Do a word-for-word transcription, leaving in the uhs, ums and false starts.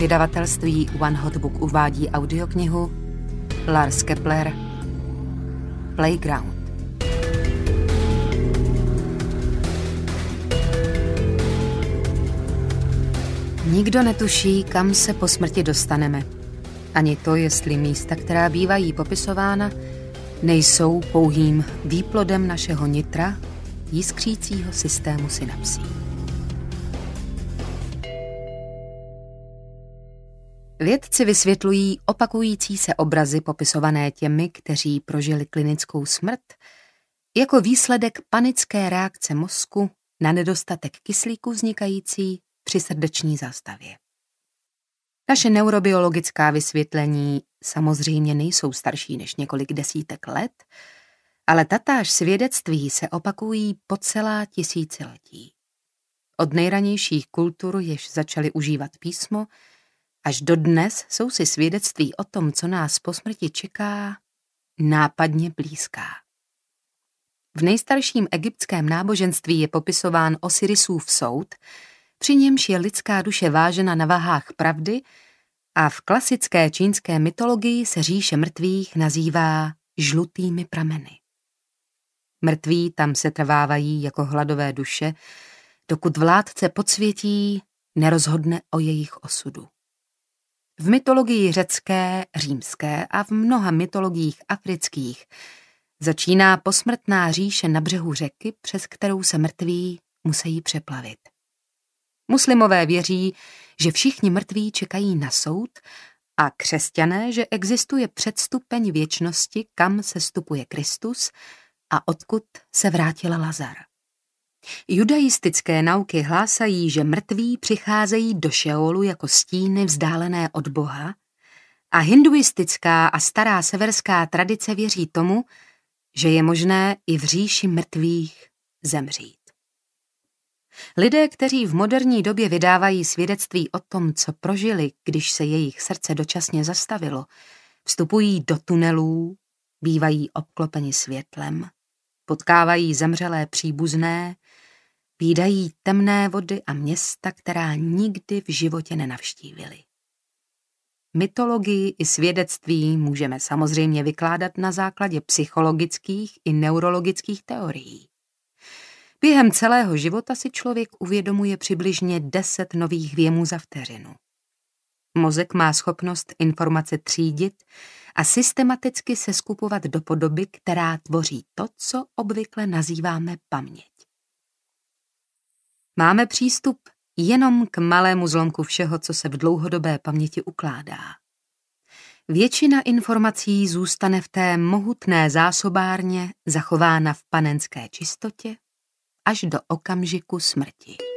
Vydavatelství One Hot Book uvádí audioknihu Lars Kepler Playground. Nikdo netuší, kam se po smrti dostaneme. Ani to, jestli místa, která bývají popisována, nejsou pouhým výplodem našeho nitra, jiskřícího systému synapsí. Vědci vysvětlují opakující se obrazy popisované těmi, kteří prožili klinickou smrt, jako výsledek panické reakce mozku na nedostatek kyslíku vznikající při srdeční zástavě. Naše neurobiologická vysvětlení samozřejmě nejsou starší než několik desítek let, ale tatáž svědectví se opakují po celá tisíciletí. Od nejranějších kultur, jež začaly užívat písmo, až dodnes jsou si svědectví o tom, co nás po smrti čeká, nápadně blízká. V nejstarším egyptském náboženství je popisován Osirisův soud, při němž je lidská duše vážena na vahách pravdy, a v klasické čínské mytologii se říše mrtvých nazývá žlutými prameny. Mrtví tam se trvávají jako hladové duše, dokud vládce podsvětí nerozhodne o jejich osudu. V mytologii řecké, římské a v mnoha mytologiích afrických začíná posmrtná říše na břehu řeky, přes kterou se mrtví musí přeplavit. Muslimové věří, že všichni mrtví čekají na soud, a křesťané, že existuje předstupeň věčnosti, kam se stupuje Kristus a odkud se vrátil Lazar. Judaistické nauky hlásají, že mrtví přicházejí do Šeolu jako stíny vzdálené od Boha, a hinduistická a stará severská tradice věří tomu, že je možné i v říši mrtvých zemřít. Lidé, kteří v moderní době vydávají svědectví o tom, co prožili, když se jejich srdce dočasně zastavilo, vstupují do tunelů, bývají obklopeni světlem, potkávají zemřelé příbuzné, vídají temné vody a města, která nikdy v životě nenavštívili. Mytologii i svědectví můžeme samozřejmě vykládat na základě psychologických i neurologických teorií. Během celého života si člověk uvědomuje přibližně deset nových věmů za vteřinu. Mozek má schopnost informace třídit a systematicky se skupovat do podoby, která tvoří to, co obvykle nazýváme paměť. Máme přístup jenom k malému zlomku všeho, co se v dlouhodobé paměti ukládá. Většina informací zůstane v té mohutné zásobárně zachována v panenské čistotě až do okamžiku smrti.